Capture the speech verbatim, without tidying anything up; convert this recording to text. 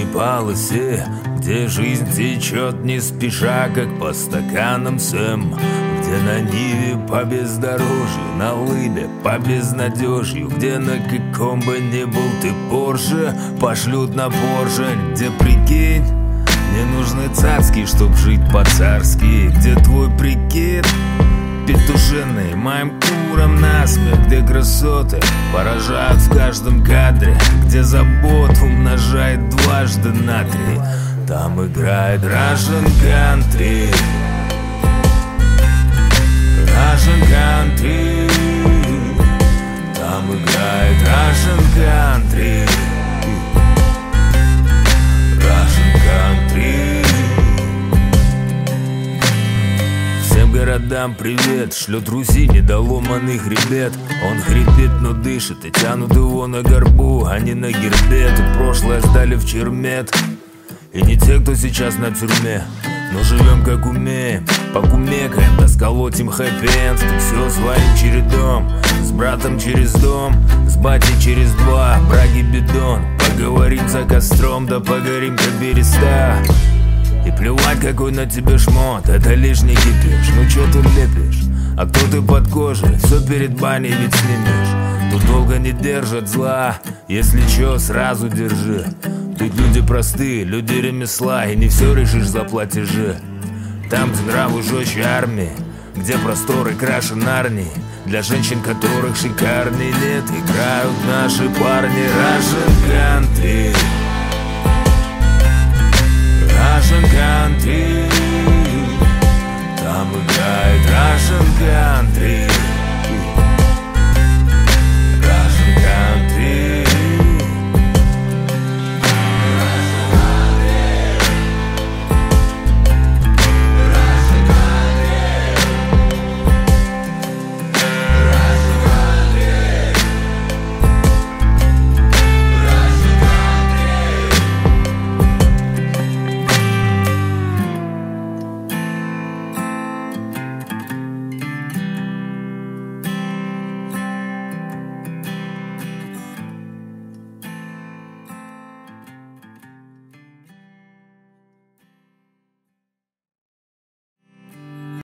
синей полосе, где жизнь течет не спеша, как по стаканам Сэм. Где на Ниве по бездорожью, на лыбе по безнадежью, где на каком бы ни был ты Порше пошлют на Порше. Где, прикинь, мне нужны царские, чтоб жить по-царски. Где твой прикид петушиный моим куром насмех. Где красоты поражают в каждом кадре, где заботу умножает дважды на три. Там играет Russian Country, Russian Country. Там играет Russian Country, Russian Country. Всем городам привет, шлет Руси недоломанный хребет. Он хрипит, но дышит, и тянут его на горбу, а не на гербе. И прошлое сдали в чермет, и не те, кто сейчас на тюрьме. Но живем как умеем, покумекаем, да сколотим хэппи-энд. Тут все своим чередом, с братом через дом, с батей через два, браги бидон. Поговорим за костром, да погорим как береста. И плевать, какой на тебе шмот, это лишний кипиш. Ну чё ты лепишь, а кто ты под кожей, все перед баней ведь снимешь. Тут долго не держат зла, если чё, сразу держи. Тут люди простые, люди ремесла, и не все решишь за платежи. Там, где нравы жестче армии, где просторы краше Нарнии, для женщин, которых шикарный нет, играют наши парни. Russian Country, Russian Country. Там играет Russian Country,